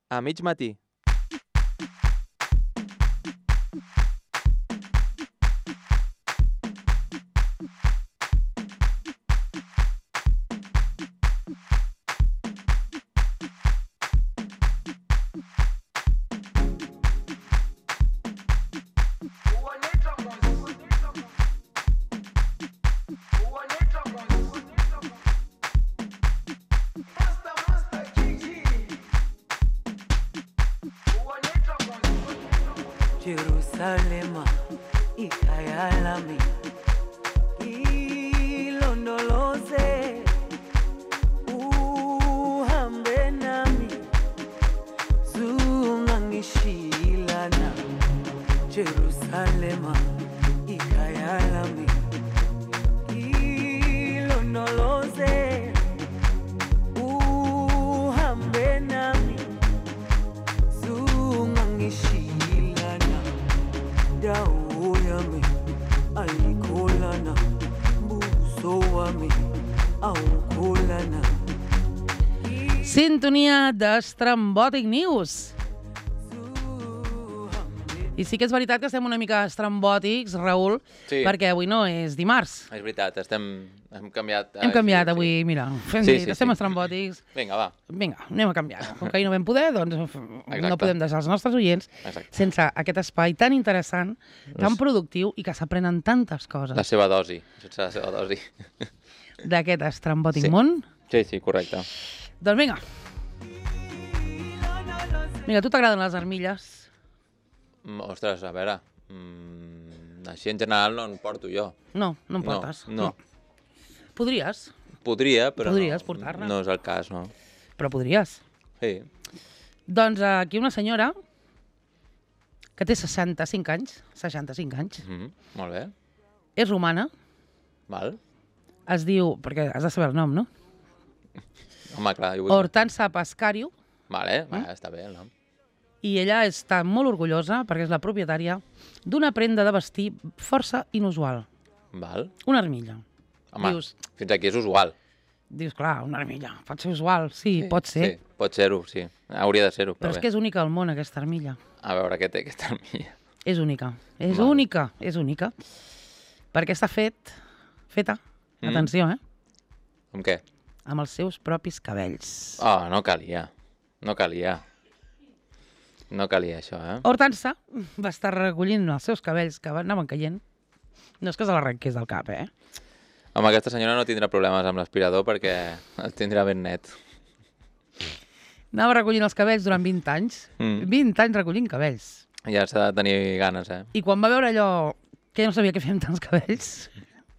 A mig matí. Jerusalema ikhaya lami ilondoloze uhambe nami zungangishilana Jerusalema ikhaya lami ilondoloze uhambe nami zungangishilana dawo yami ayikholana buso wami awukholana. Sintonia d'Estrambòtic News. I sí que és veritat que estem una mica estrambòtics, Raül, Sí. perquè avui no és dimarts. És veritat, hem canviat... Hem canviat avui, mira, estem estrambòtics. Vinga, va. Vinga, anem a canviar. Com que ahir no vam poder, doncs Exacte. no podem deixar els nostres oients sense aquest espai tan interessant, tan productiu i que s'aprenen tantes coses La seva dosi, sense la seva dosi. d'aquest estrambòtic Sí. món. Sí, correcte. Doncs vinga. Vinga, a tu t'agraden les armilles? Ostres, a veure... així en general no en porto jo. No, no en portes. No. Podries, Podria, però Podries portar-ne. no és el cas, no? però podries. Sí. Doncs aquí una senyora que té 65 anys, 65 anys, Molt bé. és romana, Val. es diu, perquè has de saber el nom, no? Home, clar, jo vull... Hortansa Pascario, Vale, està bé el nom. i ella està molt orgullosa perquè és la propietària d'una prenda de vestir força inusual, Val. una armilla. Home, Dius, fins aquí és usual. clar, una armilla, pot ser usual, sí, pot ser, Sí, pot ser-ho, sí. Hauria de ser-ho, però però és bé. que és única al món, aquesta armilla. A veure què té aquesta armilla. És única, és Val. única, és única. Perquè està feta, atenció, Amb què? amb els seus propis cabells. Oh, no calia. No calia. No calia això, Hortansa va estar recollint els seus cabells que anaven caient. No és que se l'arrenqués del cap, Home, aquesta senyora no tindrà problemes amb l'aspirador perquè el tindrà ben net. Anava recollint els cabells durant 20 anys. 20 anys recollint cabells. Ja s'ha de tenir ganes, I quan va veure allò que no sabia què fer amb tants cabells,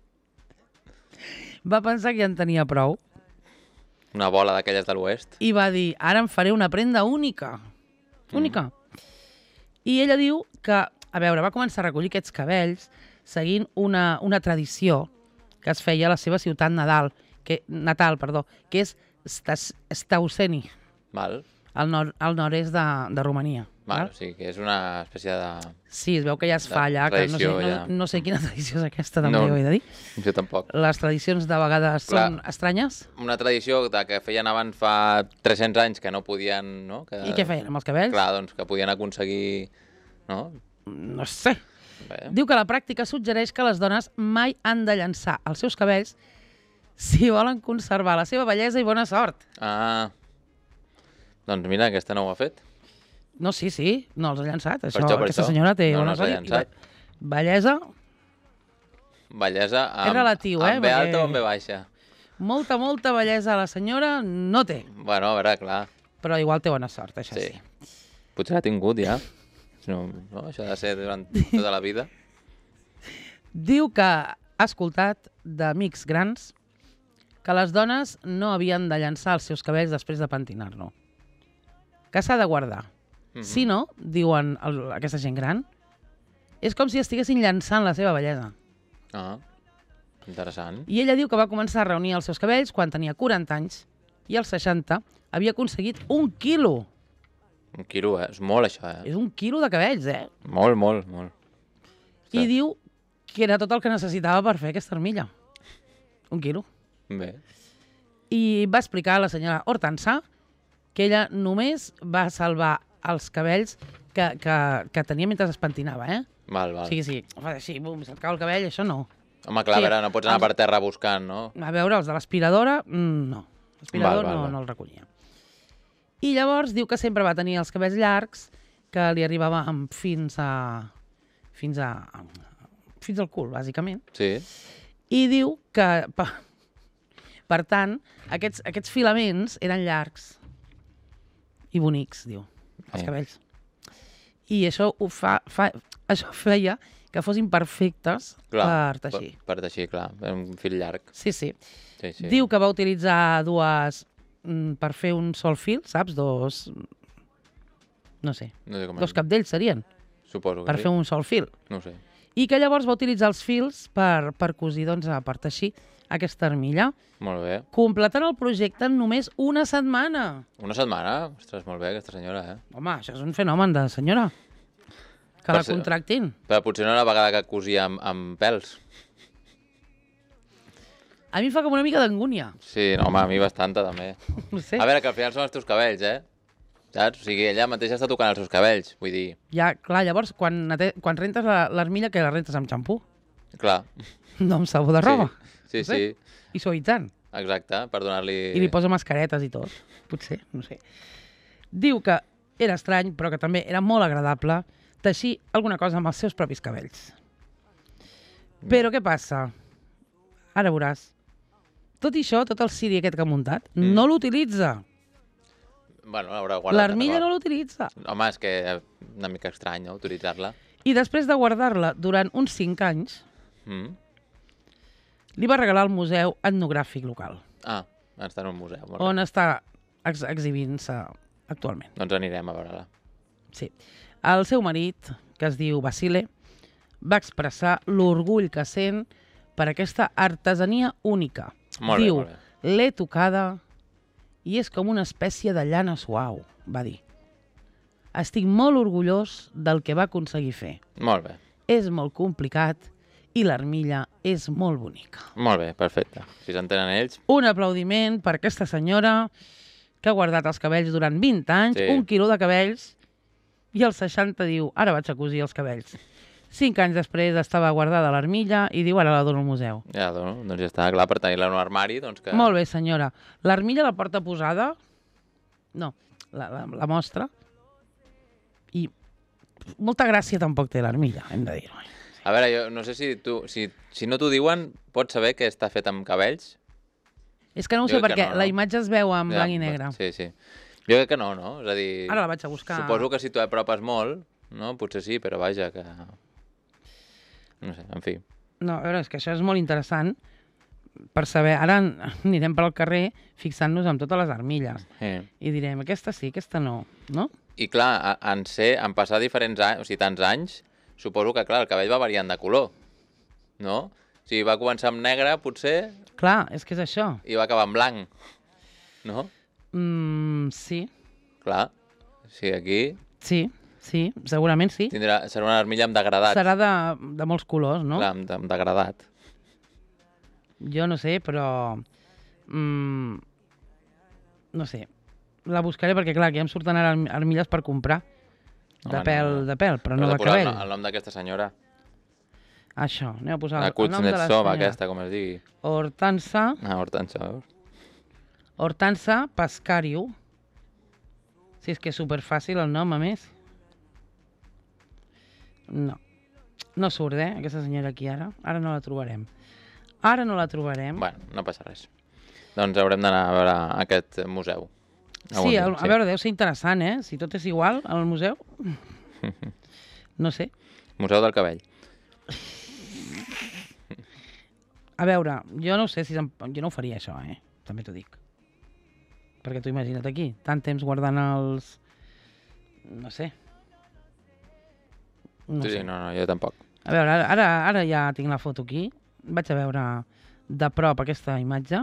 va pensar que ja en tenia prou Una bola d'aquelles de l'oest. i va dir, ara em faré una prenda única. Única. I ella diu que, a veure, va començar a recollir aquests cabells seguint una tradició que es feia a la seva ciutat natal, que és Stauceni, Val. al nord-est de Romania. Val, o sigui que és una espècie de... Sí, es veu que ja es fa allà, que no sé quina tradició és aquesta, també ho he de dir. Jo tampoc. Les tradicions de vegades són estranyes. Una tradició que feien abans fa 300 anys que no podien... No? I què feien amb els cabells? Clar, doncs que podien aconseguir... No? No sé. Bé. Diu que la pràctica suggereix que les dones mai han de llançar els seus cabells si volen conservar la seva bellesa i bona sort. Ah, doncs mira, aquesta no ho ha fet. No, sí, no els ha llançat. Per això. Aquesta senyora té No bona els ha sort. llançat. Bellesa, Bellesa amb, És relatiu, amb B perquè- alta o amb B baixa. molta bellesa la senyora no té, Bueno, a veure, clar. però igual té bona sort, això sí. Potser l'ha tingut ja. No, això ha de ser durant tota la vida. Diu que ha escoltat d'amics grans que les dones no havien de llançar els seus cabells després de pentinar-lo. Que s'ha de guardar. Si no, diuen aquesta gent gran, és com si estiguessin llançant la seva bellesa. Ah, interessant. I ella diu que va començar a reunir els seus cabells quan tenia 40 anys i als 60 havia aconseguit 1 quilo. 1 quilo, és molt això, És 1 quilo de cabells, Molt, molt, molt. I diu que era tot el que necessitava per fer aquesta armilla. 1 quilo. Bé. I va explicar a la senyora Hortansa que ella només va salvar els cabells que tenia mentre es pentinava, eh? Val. O sigui, sí, fa així, bum, se't cau el cabell, això no. Home, clar, Sí, a veure, no pots anar per terra buscant, no? A veure, els de l'aspiradora, no. L'aspirador Val. no el recollia. I llavors diu que sempre va tenir els cabells llargs, que li arribava fins al cul, bàsicament. Sí. I diu que, per tant, aquests filaments eren llargs i bonics, diu, els cabells. I això això feia que fossin perfectes per teixir. Per teixir, clar, un fil llarg. Sí. Sí. Diu que va utilitzar dues per fer un sol fil, saps? Dos cabdells serien, Suposo que per sí. fer un sol fil. No ho sé. I que llavors va utilitzar els fils per cosir, doncs, per teixir aquesta armilla, Molt bé. completant el projecte en només una setmana. Una setmana? Ostres, molt bé, aquesta senyora, eh? Home, això és un fenomen de senyora. Que la contractin. Però potser no era la vegada que cosia amb pèls. A mi em fa com una mica d'angúnia. Sí, no, home, a mi bastanta, també. No sé. A veure, que al final són els teus cabells, eh? Saps? O sigui, ella mateixa està tocant els seus cabells, vull dir... Ja, clar, llavors, quan rentes l'armilla, que la rentes amb xampú? Clar. No amb sabó de roba. Sí. I suavitzant. Exacte, per donar-li... I li posa mascaretes i tot. Potser, no sé. Diu que era estrany, però que també era molt agradable teixir alguna cosa amb els seus propis cabells. Però què passa? Ara veuràs. Tot això, tot el ciri aquest que ha muntat, no l'utilitza. Bueno, l'haurà guardat. L'armilla no l'utilitza. Home, és que una mica estrany, no?, utilitzar-la. I després de guardar-la durant uns 5 anys, li va regalar al Museu Etnogràfic local. Ah, està en un museu. Molt On està exhibint-se actualment. Doncs anirem a veure-la. Sí. El seu marit, que es diu Basile, va expressar l'orgull que sent per aquesta artesania única. Molt Diu, bé. l'he tocada i és com una espècie de llana suau, va dir. Estic molt orgullós del que va aconseguir fer. Molt bé. És molt complicat i l'armilla és molt bonica. Molt bé, perfecte. Si s'entenen ells... Un aplaudiment per aquesta senyora que ha guardat els cabells durant 20 anys, Sí. 1 quilo de cabells, i als 60 diu, ara vaig a cosir els cabells. 5 anys després estava guardada a l'armilla i diu, ara la dono al museu. Ja, doncs ja està, clar, per tenir-la en un armari, doncs que... Molt bé, senyora. L'armilla la porta posada? No, la mostra. I molta gràcia tampoc té l'armilla, hem de dir-ho. A veure, jo no sé si no t'ho diuen, pots saber que està fet amb cabells? És que no ho Jo sé crec que perquè no. la imatge es veu en Ja, blanc i negre. Sí. Jo crec que no, no? És a dir... Ara la vaig a buscar. Suposo que si t'ho apropes molt, no? Potser sí, però vaja, que... No sé, en fi. No, a veure, és que això és molt interessant per saber. Ara anirem pel carrer fixant-nos en totes les armilles i direm, aquesta sí, aquesta no, no? I clar, en passar diferents anys, o sigui, tants anys, suposo que, clar, el cabell va variant de color, no? O sigui, va començar amb negre, potser, Clar, és que és això. i va acabar en blanc, no? Sí, Clar, o sigui, aquí sí, segurament sí. serà una armilla amb degradat. Serà de molts colors, no? Clar, amb degradat. Jo no sé, però... no sé. La buscaré perquè, clar, aquí em surten ara armilles per comprar. De pèl, però no de cabell. El nom d'aquesta senyora. Això, anem a posar La el nom de la Kuznetsova, senyora. aquesta, com es digui. Hortansa Hortensa, veus? Hortansa Pascariu. Si és que és superfàcil el nom, a més. No surt, aquesta senyora aquí ara. Ara no la trobarem. Bueno, no passa res. Doncs haurem d'anar a veure aquest museu. Sí, a veure, deu ser interessant, Si tot és igual al museu. No sé. Museu del cabell. A veure, jo no sé si... Jo no ho faria, això, també t'ho dic. Perquè tu imagina't aquí, tant temps guardant els... No sé. Sí, no, jo tampoc. A veure, ara ja tinc la foto aquí. Vaig a veure de prop aquesta imatge.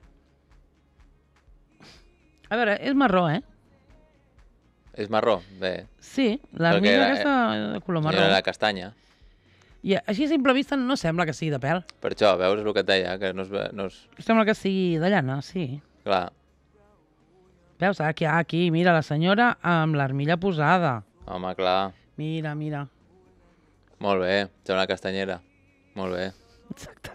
A veure, és marró, És marró? Bé. Sí, l'armilla aquesta de color marró. Era la castanya. I així a simple vista no sembla que sigui de pèl. Per això, veus, és el que et deia, que no és... Sembla que sigui de llana, sí. Clar. Veus, aquí, mira, la senyora amb l'armilla posada. Home, clar. Mira. Molt bé, sembla una castanyera. Molt bé. Exacte.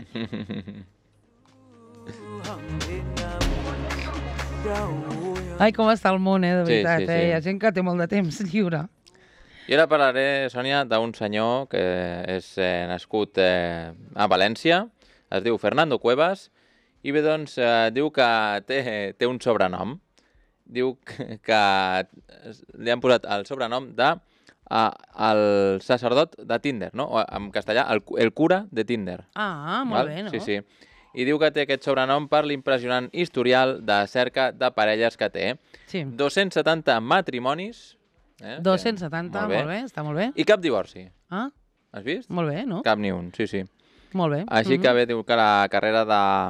Ai, com està el món, de veritat. sí. Hi ha gent que té molt de temps lliure. I ara parlaré, Sònia, d'un senyor que és nascut a València, es diu Fernando Cuevas, i bé, doncs, diu que té un sobrenom. Diu que li han posat el sobrenom de el sacerdot de Tinder, no? O, en castellà, el cura de Tinder. Ah, molt bé, no? Sí. I diu que té aquest sobrenom per l'impressionant historial de cerca de parelles que té. Sí. 270 matrimonis. 270, molt bé, està molt bé. I cap divorci. Ah, Has vist? molt bé, no? Cap ni un, sí. Molt bé. Així que bé, diu que la carrera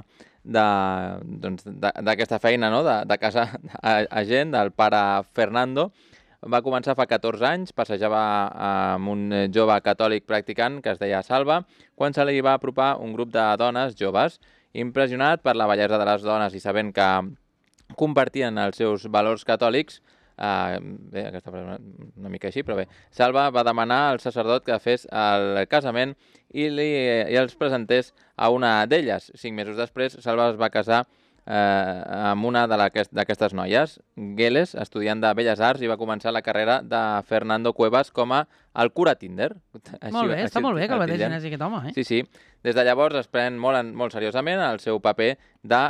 d'aquesta feina, no? de casar a gent, del pare Fernando, va començar fa 14 anys, passejava amb un jove catòlic practicant que es deia Salva, quan se li va apropar un grup de dones joves. Impressionat per la bellesa de les dones i sabent que compartien els seus valors catòlics, bé, aquesta frase una mica així, però bé, Salva va demanar al sacerdot que fes el casament i els presentés a una d'elles. 5 mesos després, Salva es va casar amb una d'aquestes noies. Geles, estudiant de Belles Arts, i va començar la carrera de Fernando Cuevas com a el cura Tinder. Molt bé, està molt bé que el bategin així aquest home, eh? Sí. Des de llavors es pren molt seriosament el seu paper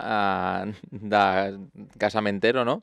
de casamentero, no?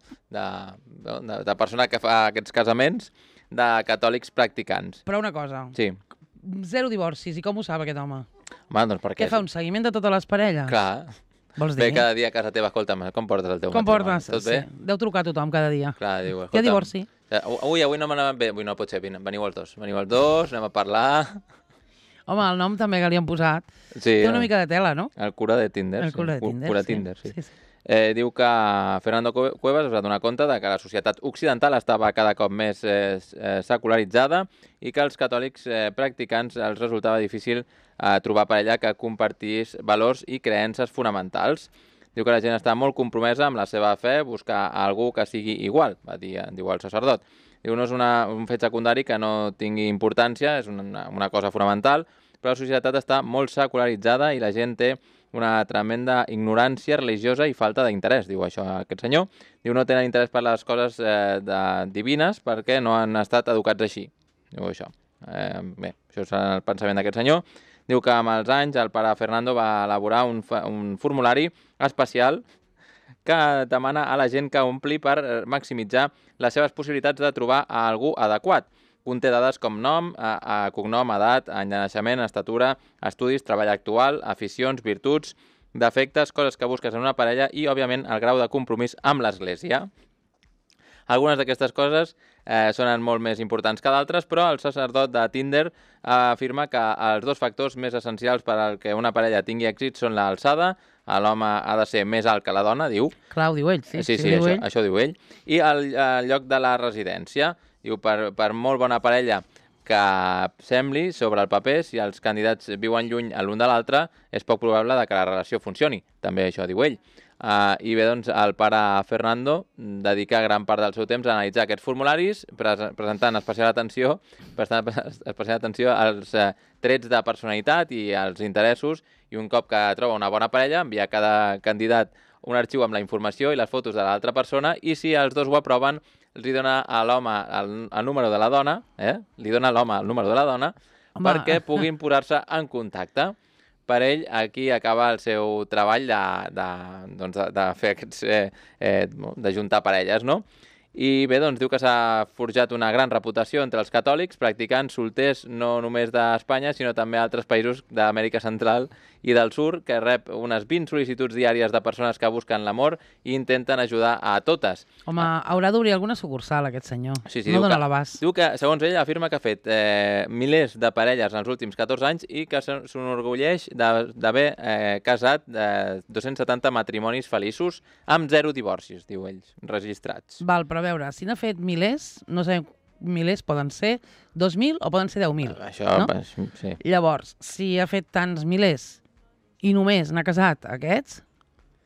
De persona que fa aquests casaments de catòlics practicants. Però una cosa, Sí. 0 divorcis, i com ho sap aquest home? Home, doncs perquè... Què fa, un seguiment de totes les parelles? Clar. Vols dir? Ve cada dia a casa teva, escolta'm, com portes el teu Com matrimoni? portes? Tot bé? Sí. Deu trucar a tothom cada dia. Clar, diu, Hi ha escolta'm, divorci. avui no me n'anava bé, avui no pot ser, veniu els dos. Veniu els dos, anem a parlar... Home, el nom també que li han posat. Sí, Té una mica de tela, no? el cura de Tinder. El cura de Tinder, Cura sí. Tinder, sí. Sí. Diu que Fernando Cuevas es va donar compte de que la societat occidental estava cada cop més secularitzada i que als catòlics practicants els resultava difícil trobar parella que compartís valors i creences fonamentals. Diu que la gent està molt compromesa amb la seva fe, buscar algú que sigui igual, diu el sacerdot. Diu, no és un fet secundari que no tingui importància, és una cosa fonamental, però la societat està molt secularitzada i la gent té una tremenda ignorància religiosa i falta d'interès, diu això aquest senyor. Diu, no tenen interès per les coses divines perquè no han estat educats així, diu això. Bé, això és el pensament d'aquest senyor. Diu que amb els anys el pare Fernando va elaborar un formulari especial que demana a la gent que ompli per maximitzar les seves possibilitats de trobar a algú adequat. Conté dades com nom, cognom, edat, any de naixement, estatura, estudis, treball actual, aficions, virtuts, defectes, coses que busques en una parella i, òbviament, el grau de compromís amb l'Església. Algunes d'aquestes coses sonen molt més importants que d'altres, però el sacerdot de Tinder afirma que els dos factors més essencials per al que una parella tingui èxit són l'alçada, l'home ha de ser més alt que la dona, diu. Clar, ho diu ell, sí. Sí, això diu ell. I el lloc de la residència. Diu, per molt bona parella que sembli sobre el paper, si els candidats viuen lluny l'un de l'altre, és poc probable que la relació funcioni. També això diu ell. I bé, doncs, el pare Fernando dedica gran part del seu temps a analitzar aquests formularis, presentant especial atenció als trets de personalitat i als interessos, i un cop que troba una bona parella, envia a cada candidat un arxiu amb la informació i les fotos de l'altra persona, i si els dos ho aproven, els dona a l'home el número de la dona, li dona a l'home el número de la dona, perquè puguin posar-se en contacte. Per ell, aquí acaba el seu treball de fer aquests, d'ajuntar parelles, no? I bé, doncs diu que s'ha forjat una gran reputació entre els catòlics, practicant solters no només d'Espanya, sinó també a altres països d'Amèrica Central i del Sur, que rep unes 20 sol·licituds diàries de persones que busquen l'amor i intenten ajudar a totes. Home, haurà d'obrir alguna sucursal, aquest senyor. Sí, no dona l'abast. Diu que, segons ell, afirma que ha fet milers de parelles en els últims 14 anys i que s'enorgulleix d'haver casat 270 matrimonis feliços amb 0 divorcis, diu ell, registrats. Val, però a veure, si n'ha fet milers, no sabem, milers poden ser 2.000 o poden ser 10.000. Això, no? Sí. Llavors, si ha fet tants milers i només n'ha casat aquests,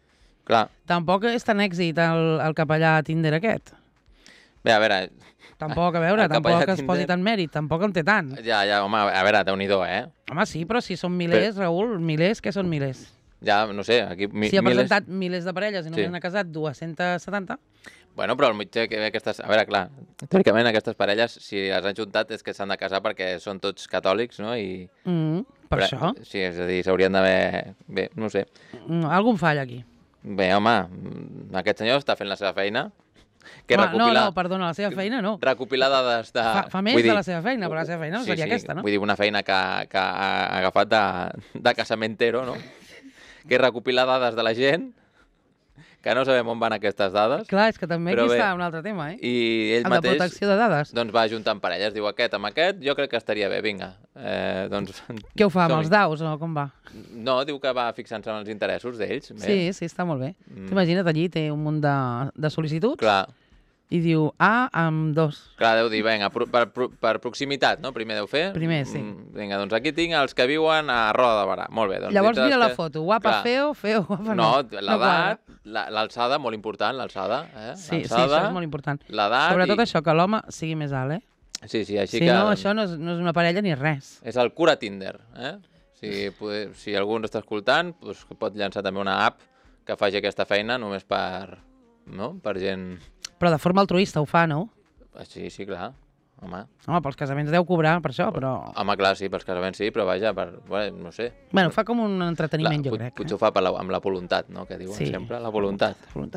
Clar. Tampoc és tan èxit el capellà Tinder aquest. Bé, a veure... Tampoc, a veure, el capellà tampoc es posi Tinder- tant mèrit, tampoc en té tant. Ja, home, a veure, Déu-n'hi-do, Home, sí, però si són milers, Raül, milers, què són milers? Ja, no sé, aquí... Si ha presentat milers de parelles i només Sí. n'ha casat 270, Bueno, però el mitjà que aquestes... A veure, clar, teòricament aquestes parelles, si les han juntat, és que s'han de casar perquè són tots catòlics, no? I... per això. Sí, és a dir, s'haurien d'haver... Bé, no ho sé. Algun falla aquí. Bé, home, aquest senyor està fent la seva feina. Que Home, recopilar... no, perdona, la seva feina no. Recopilar dades de... Fa més de la seva feina, però la seva feina no seria aquesta, no? Vull dir, una feina que ha agafat de casamentero, no? Que és recopilar dades de la gent, que no sabem on van aquestes dades. Clar, és que també Però aquí bé, està un altre tema, I ell el de mateix protecció de dades. doncs va ajuntant parelles. Diu, aquest amb aquest, jo crec que estaria bé, vinga. Doncs, Què ho fa, amb som-hi. els daus o com va? No, diu que va fixant-se en els interessos d'ells. Sí, sí, està molt bé. T'imagina't allí, té un munt de sol·licituds Clar, i diu A amb 2. clar, deu dir, vinga, per proximitat, no? Primer deu fer. Primer, sí. Vinga, doncs aquí tinc els que viuen a Roda de Barà. Molt bé. Doncs Llavors dintre mira dels la foto, guapa, Clar. feo, guapa No, no. l'edat, l'alçada, molt important, l'alçada. Sí, això és molt important. L'edat Sobretot això, que l'home sigui més alt, Sí, així Si que... no, això no és una parella ni res. És el cura Tinder, Si algú ens està escoltant, doncs pot llançar també una app que faci aquesta feina només per gent... Però de forma altruista ho fa, no? Sí, clar, home. Home, pels casaments deu cobrar per això, però... Home, clar, sí, pels casaments sí, però vaja, no sé. Bueno, fa com un entreteniment, jo crec. Potser ho fa amb la voluntat, no?, que diuen Sí. sempre, la voluntat.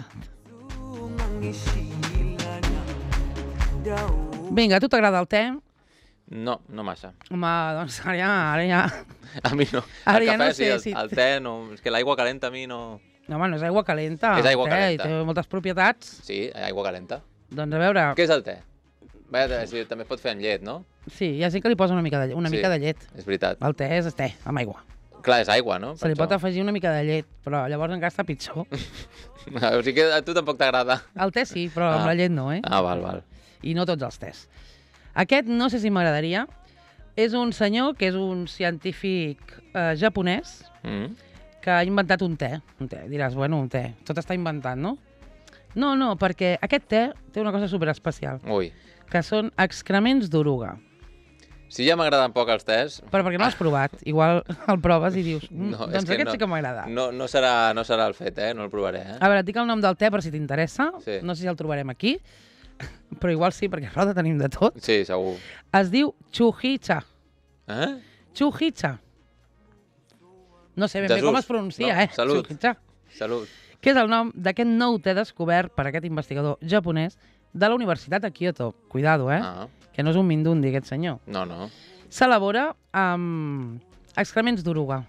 Vinga, a tu t'agrada el te? No massa. Home, doncs ara ja... A mi no. Ara El ja no cafè sé sí, si- el te no... És que l'aigua calenta a mi no... No, home, no és aigua calenta. És aigua el te, calenta. I té moltes propietats. Sí, aigua calenta. Doncs a veure... Què és el te? Sí, també es pot fer amb llet, no? Sí, hi ha gent que li posa una mica de llet. És veritat. El te és te, amb aigua. Clar, és aigua, no? Se li pot afegir una mica de llet, però llavors encara està pitjor. O sigui que a tu tampoc t'agrada. El te sí, però amb la llet no, Val. I no tots els tes. Aquest no sé si m'agradaria. És un senyor que és un científic japonès que ha inventat un te. Diràs, bueno, un te. Tot està inventat, no? No, perquè aquest te té una cosa superespecial, Ui. que són excrements d'oruga. Si ja m'agraden poc els tes... Però perquè no l'has provat. Igual el proves i dius, No, és doncs que aquest sí que m'agrada. No serà el fet, no el provaré, A veure, et dic el nom del te per si t'interessa. Sí. No sé si el trobarem aquí, però igual sí, perquè a Roda tenim de tot. Sí, segur. Es diu Chuhicha. Chuhicha. No sé ben bé Jesús. com es pronuncia, No, salut. Chuhicha. Salut. Que és el nom d'aquest nou te descobert per aquest investigador japonès de la Universitat de Kyoto. Cuidado, que no és un mindundi, aquest senyor. No. S'elabora amb excrements d'oruga.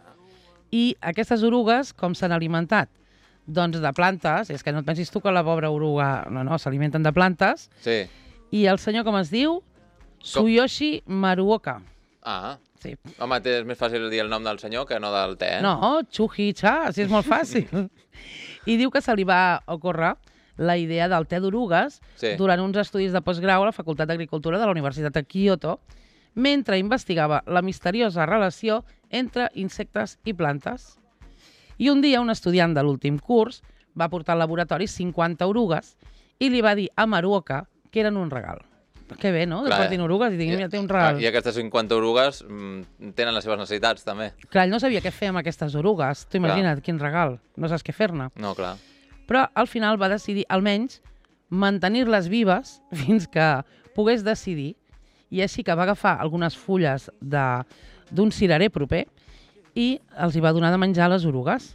I aquestes orugues, com s'han alimentat? Doncs de plantes, és que no et pensis tu que la pobra oruga... No, s'alimenten de plantes. Sí. I el senyor com es diu? Tsuyoshi Maruoka. Sí. Home, és més fàcil dir el nom del senyor que no del te, No, Chuhicha, si és molt fàcil. I diu que se li va ocórrer la idea del te d'orugues durant uns estudis de postgrau a la Facultat d'Agricultura de la Universitat de Kyoto, mentre investigava la misteriosa relació entre insectes i plantes. I un dia un estudiant de l'últim curs va portar al laboratori 50 orugues i li va dir a Maruoka que eren un regal. Que bé, no? Que portin orugues i diguin, mira, té un regal. I aquestes 50 orugues tenen les seves necessitats, també. Clar, ell no sabia què fer amb aquestes orugues. Tu imagina't, quin regal. No saps què fer-ne. No, clar. Però al final va decidir, almenys, mantenir-les vives fins que pogués decidir. I així que va agafar algunes fulles d'un cirerer proper i els hi va donar de menjar a les orugues.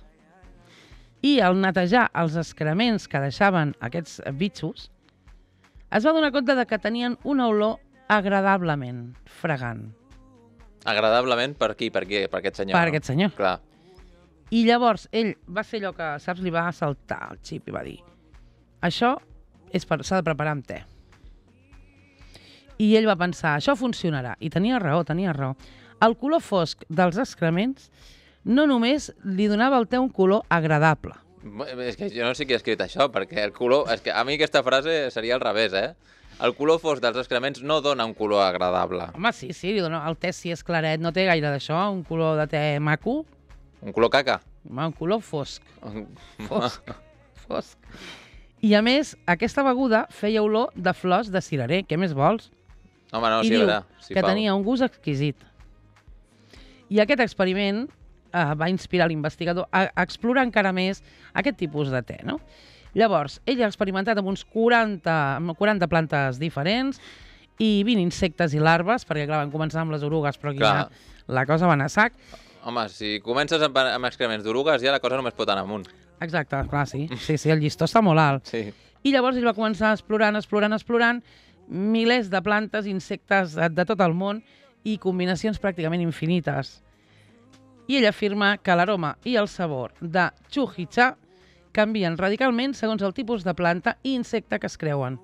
I al netejar els excrements que deixaven aquests bitxos, es va donar compte de que tenien una olor agradablement fragant. Agradablement per qui? Per aquest senyor? Per aquest senyor. Clar. I llavors ell va fer allò que, saps, li va saltar el xip i va dir això s'ha de preparar amb te. I ell va pensar, això funcionarà. I tenia raó. El color fosc dels excrements no només li donava al te un color agradable. És que jo no sé qui ha escrit això, perquè el color... És que a mi aquesta frase seria al revés, El color fosc dels excrements no dona un color agradable. Home, sí, li dona, el te si és claret, no té gaire d'això, un color de te maco. Un color caca? Un color fosc. Fosc. I a més, aquesta beguda feia olor de flors de cirerer. Què més vols? Home, no, I sí, diu vera. Sí, que tenia un gust exquisit. I aquest experiment va inspirar l'investigador a explorar encara més aquest tipus de te, no? Llavors, ell ha experimentat amb uns 40 plantes diferents i 20 insectes i larves, perquè clar, van començar amb les orugues, però aquí ja la cosa va anar a sac. Home, si comences amb excrements d'orugues, ja la cosa només pot anar amunt. Exacte, clar, sí. Sí, el llistó està molt alt. Sí. I llavors ell va començar explorant milers de plantes, insectes de tot el món i combinacions pràcticament infinites. I ell afirma que l'aroma i el sabor de Chuhicha canvien radicalment segons el tipus de planta i insecte que es creuen.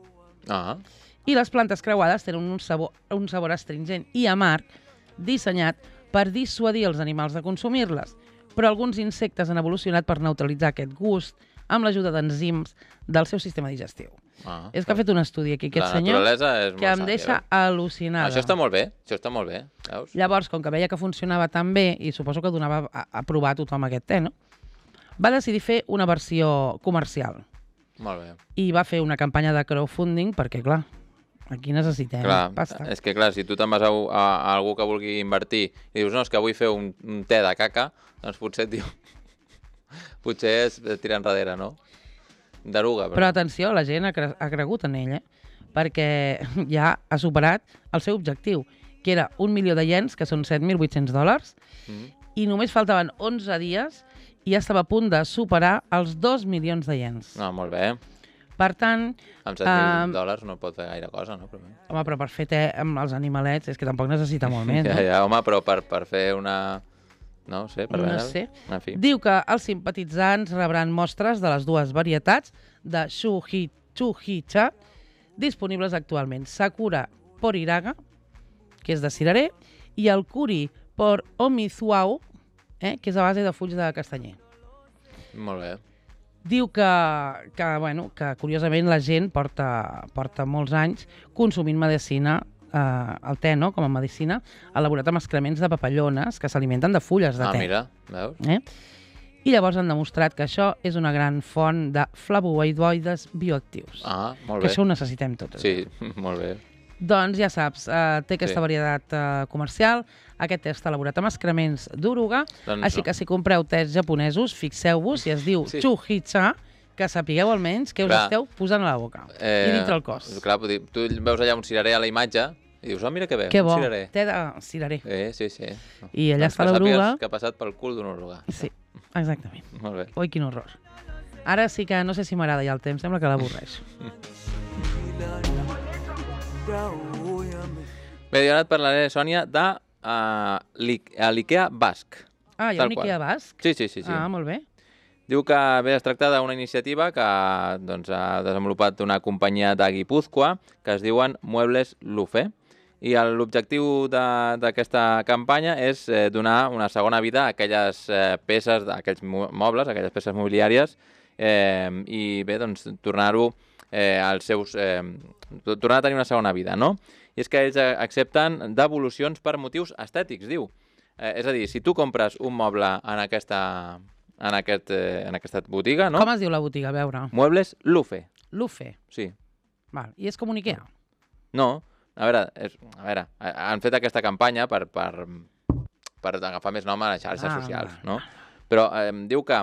I les plantes creuades tenen un sabor astringent i amarg dissenyat per dissuadir els animals de consumir-les, però alguns insectes han evolucionat per neutralitzar aquest gust amb l'ajuda d'enzims del seu sistema digestiu. És que ha fet un estudi aquí, aquest senyor, que em deixa al·lucinada. Això està molt bé, veus? Llavors, com que veia que funcionava tan bé, i suposo que donava a provar a tothom aquest te, no? Va decidir fer una versió comercial. Molt bé. I va fer una campanya de crowdfunding perquè, clar, aquí necessitem pasta. És que, clar, si tu te'n vas a algú que vulgui invertir i dius, no, és que vull fer un te de caca, doncs potser et diu... potser és tirar enrere, no? D'eruga. Però atenció, la gent ha cregut en ell, perquè ja ha superat el seu objectiu, que era 1 milió de iens, que són $7.800, i només faltaven 11 dies i ja estava a punt de superar els 2 milions de iens. Molt bé. Per tant... Amb $7.000 no pot fer gaire cosa, no? Home, però per fer te amb els animalets és que tampoc necessita molt més, no? Ja, home, però per fer una... No sé, per veure... No sé. En fi. Diu que els simpatitzants rebran mostres de les dues varietats de Chuhicha disponibles actualment. Sakura Poriraga, que és de cirerer, i el Kuri por Omizuao, que és a base de fulls de castanyer. Molt bé. Diu que curiosament la gent porta molts anys consumint medicina, el te, no?, com a medicina, elaborat amb excrements de papallones que s'alimenten de fulles de te. Mira, veus? I llavors han demostrat que això és una gran font de flavonoides bioactius. Molt bé. Que això ho necessitem tots. Sí, molt bé. Doncs ja saps, té aquesta varietat comercial, aquest te està elaborat amb excrements d'oruga, així que si compreu tes japonesos, fixeu-vos si es diu Chuhicha, que sapigueu almenys què us esteu posant a la boca i dintre el cos. Clar, tu veus allà un cirerer a la imatge i dius, mira que bé, un cirerer. Te de cirerer. Sí. I allà està l'oruga. Que ha passat pel cul d'una oruga. Sí, exactament. Molt bé. Oi, quin horror. Ara sí que no sé si m'agrada ja el temps, sembla que l'avorreix. Bé, jo ara et parlaré, Sònia, de l'IKEA basc. Hi ha un IKEA basc? Sí. Molt bé. Diu que bé, es tracta d'una iniciativa que ha desenvolupat una companyia de Guipúzcoa que es diuen Muebles Lufe. I l'objectiu d'aquesta campanya és donar una segona vida a aquelles peces, a aquells mobles, a aquelles peces mobiliàries i bé, doncs, tornar-ho tornar a tenir una segona vida, no? I és que ells accepten devolucions per motius estètics, diu. És a dir, si tu compres un moble en aquesta botiga, no? Com es diu la botiga, a veure? Muebles Lufe. Lufe? Sí. Val. I és com un IKEA? No. A veure, han fet aquesta campanya per agafar més nom a les xarxes socials, no? Però diu que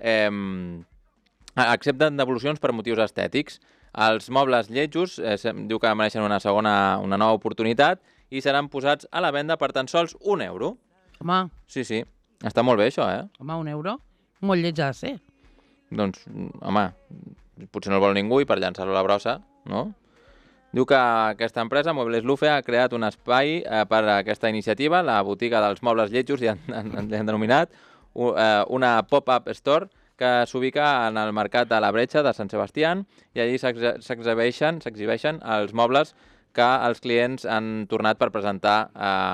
accepten devolucions per motius estètics. Els mobles lletjos diu que mereixen una nova oportunitat i seran posats a la venda per tan sols €1. Home. Sí. Està molt bé, això, Home, €1? Molt lleig ha de ser. Doncs, home, potser no el vol ningú i per llançar-lo a la brossa, no? Diu que aquesta empresa, Muebles Lufe, ha creat un espai per a aquesta iniciativa, la botiga dels mobles lletjos, ja han denominat, una pop-up store que s'ubica en el mercat de la Bretxa de Sant Sebastián i allí s'exhibeixen els mobles que els clients han tornat per presentar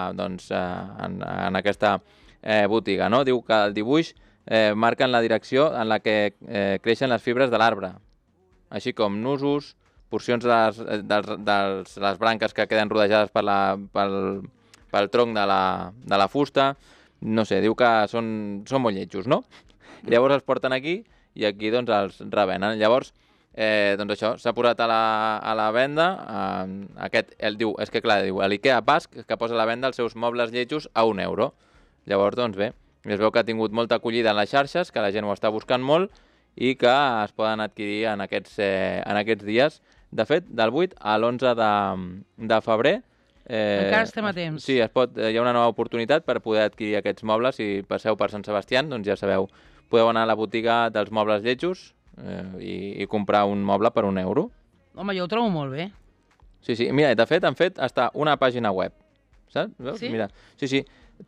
en aquesta botiga, no? Diu que el dibuix marquen la direcció en la que creixen les fibres de l'arbre, així com nusos, porcions de les branques que queden rodejades pel tronc de la fusta. No sé, diu que són molt lletjos, no? i llavors els porten aquí i aquí doncs els revenen. Llavors, doncs això, s'ha posat a la venda, és que clar, diu l'IKEA Basc, que posa a la venda els seus mobles lletjos a €1. Llavors, doncs bé, es veu que ha tingut molta acollida en les xarxes, que la gent ho està buscant molt i que es poden adquirir en aquests dies. De fet, del 8 a l'11 de febrer... Encara estem a temps. Sí, hi ha una nova oportunitat per poder adquirir aquests mobles. Si passeu per Sant Sebastià, doncs ja sabeu, podeu anar a la botiga dels mobles lletjos i comprar un moble per €1. Home, jo ho trobo molt bé. Sí, mira, de fet han fet hasta una pàgina web, saps? Veus? Sí? Mira, sí,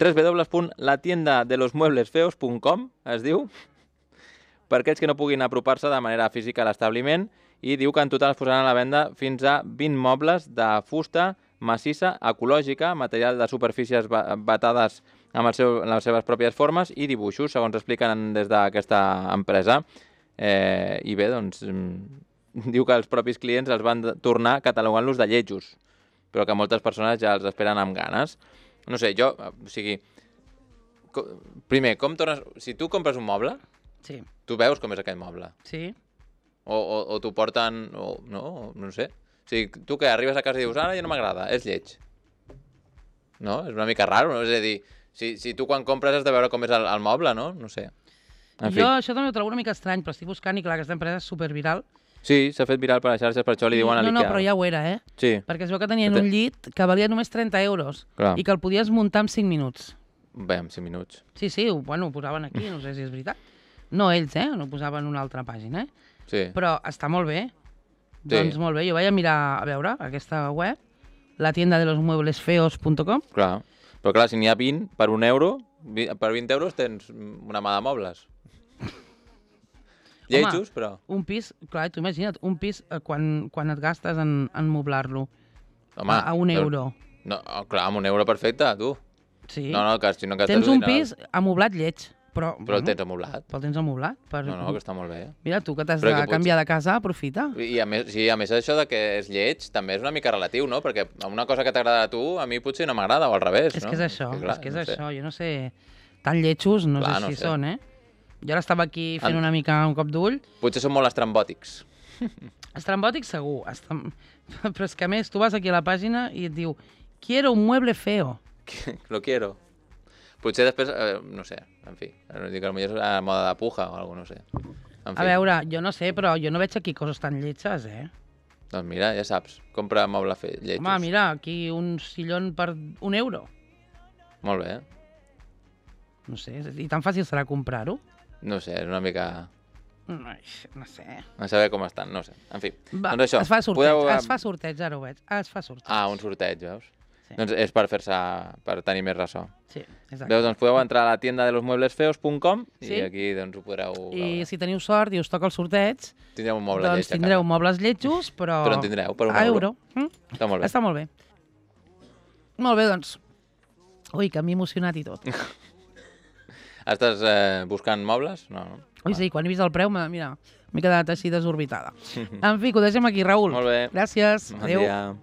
www.latiendadelosmueblesfeos.com es diu, per aquells que no puguin apropar-se de manera física a l'establiment, i diu que en total es posaran a la venda fins a 20 mobles de fusta massissa, ecològica, material de superfícies batades amb les seves pròpies formes i dibuixos, segons expliquen des d'aquesta empresa. I bé, doncs, diu que els propis clients els van tornar catalogant-los de lletjos, però que moltes persones ja els esperen amb ganes. No sé, jo, o sigui... Primer, com tornes... Si tu compres un moble, Sí. tu veus com és aquell moble. Sí. O t'ho porten... No sé. O sigui, tu que arribes a casa i dius, ara ja no m'agrada, és lleig. No? És una mica raro, no? És a dir, si tu quan compres has de veure com és el moble, no? No sé. En fi. Jo això també ho trobo una mica estrany, però estic buscant i clar, aquesta empresa és superviral. Sí, s'ha fet viral per les xarxes, per això li diuen a l'IKEA. No, però ja ho era, Sí. Perquè es veu que tenien un llit que valia només €30 Clar. i que el podies muntar en 5 minuts. Bé, en 5 minuts. Sí, ho posaven aquí, no sé si és veritat. No ells, no ho posaven en una altra pàgina, Sí. Però està molt bé. Doncs molt bé, jo vaig a mirar, a veure, aquesta web, latiendadelosmueblesfeos.com. Clar. Però clar, si n'hi ha 20 per €1, per €20 tens una mà de mobles. Lletjos, però... Un pis, clar, tu imagina't, un pis quan et gastes en moblar-lo Home, a €1. No, clar, amb €1 perfecte, tu. Sí. No, que si no gastes Tens un dineral. pis amoblat lleig, però Però el tens amoblat. el tens amoblat. No, que està molt bé. Mira, tu que t'has Però de que canviar de casa, aprofita. I a més, sí, a més això de que és lleig també és una mica relatiu, no? Perquè una cosa que t'agrada a tu, a mi potser no m'agrada, o al revés, És no? que és això, clar, és que és no sé. això. Jo no sé, tan lletjos no Clar, sé no si sé. són, Jo ara estava aquí fent una mica un cop d'ull. Potser són molt estrambòtics. Estrambòtic segur, però és que a més tu vas aquí a la pàgina i et diu quiero un mueble feo. Lo quiero. Potser després, no sé, en fi, dic, potser és a moda de puja o alguna cosa, no sé. En fi. A veure, jo no sé, però jo no veig aquí coses tan lletges, Doncs mira, ja saps, compra moble lletjos. Home, mira, aquí un sillón per €1. Molt bé. No sé, i tan fàcil serà comprar-ho? No sé, és una mica... No sé. A saber com estan, no sé. En fi, Va, doncs això. es fa sorteig, es fa sorteig, ara ho veig. Es fa sorteig. Ah, un sorteig, veus? Sí. Doncs és per per tenir més ressò. Sí, exacte. Veus, doncs podeu entrar a la tiendadelosmueblesfeos.com Sí. i aquí doncs ho podreu I veure. si teniu sort i us toca el sorteig, Tindreu un moble doncs lleig a tindreu casa. mobles lletjos, però... Però en tindreu, per a €1. Està Està molt bé. Està molt bé. Molt bé, doncs. Ui, que m'he emocionat i tot. Estàs buscant mobles? No, no? Ui, sí, quan he vist el preu, mira, m'he quedat així desorbitada. En fi, que ho deixem aquí, Raül. Molt bé. Gràcies. Bon Adéu. dia.